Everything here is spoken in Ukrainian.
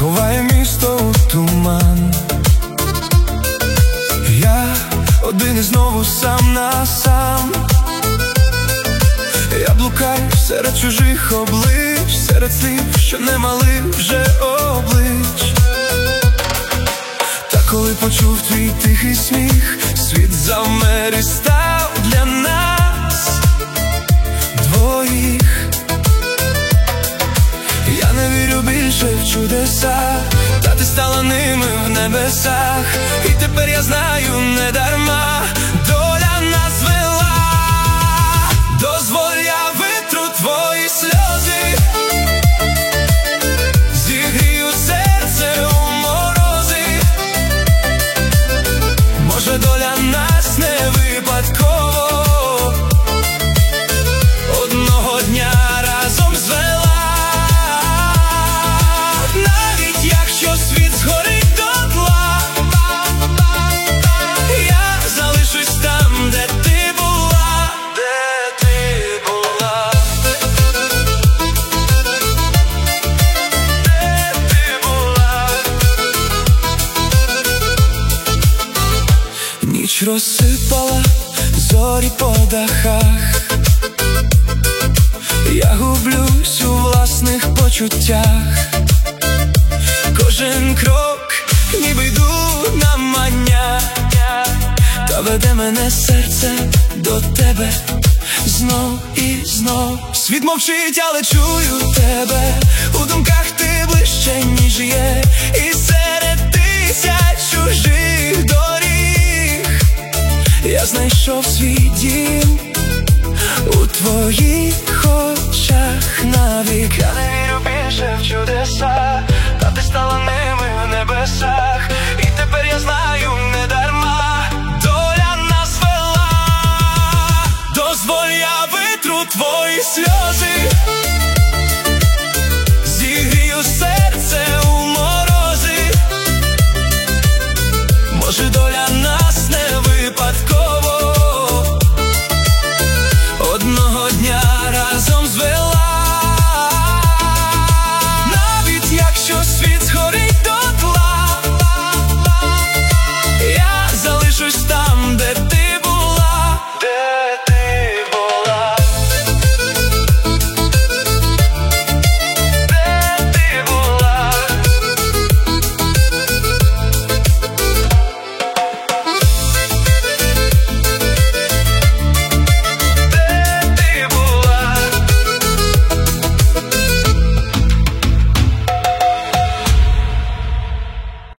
ховає місто у туман. Я один і знову сам на сам. Я блукаю серед чужих облич, серед слів, що не мали вже облич. Та коли почув твій тихий сміх, світ завмер і став для нас двоїх. Я не вірю більше в чудеса, та ти стала ними в небесах. І тепер я знаю, не дарма доля нас вела. Дозволь, я витру твої сльози, зігрію серце у морози. Може, доля нас не випадково одного дня разом звела. Навіть якщо світ згорить дотла, я залишусь там, де ти була, де ти була, де ти була. Ніч розсипала зорі по дахах. Я гублюсь у власних почуттях. Кожен крок ніби йду на мання, та веде мене серце до тебе знов і знов. Світ мовчить, але чую тебе, у думках ти ближче, ніж є. І серед тисяч чужих доріг я знайшов свій дім у твоїх очах навік. Я не вірю більше в чудеса,